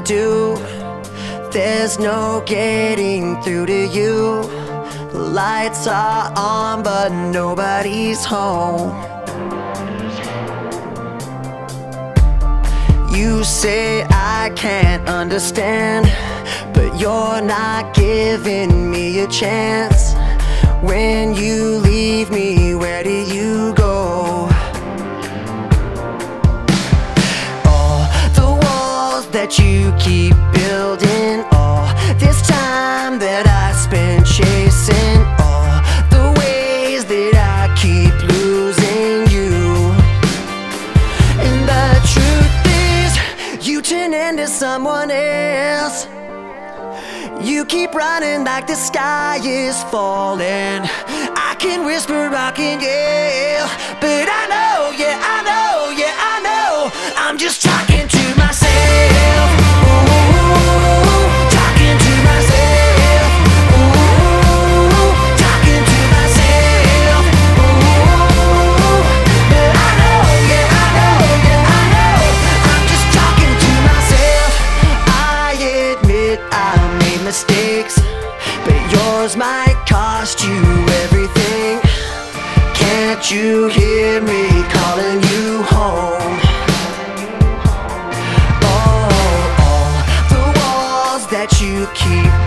do. There's no getting through to you. The lights are on but nobody's home. You say I can't understand, but you're not giving me a chance. When you leave me, where do you go? All the walls that you keep building, all this time that I spent chasing, all the ways that I keep losing you. And the truth is, you turn into someone else. You keep running like the sky is falling. I can whisper, I can yell, but I know, yeah, I know, yeah, I know, I'm just talking to myself. Ooh, talking to myself. Ooh, talking to myself. Ooh, but I know, yeah, I know, yeah, I know, I'm just talking to myself. I admit I made mistakes, but yours might cost you everything. Can't you hear me calling you home? Oh, all the walls that you keep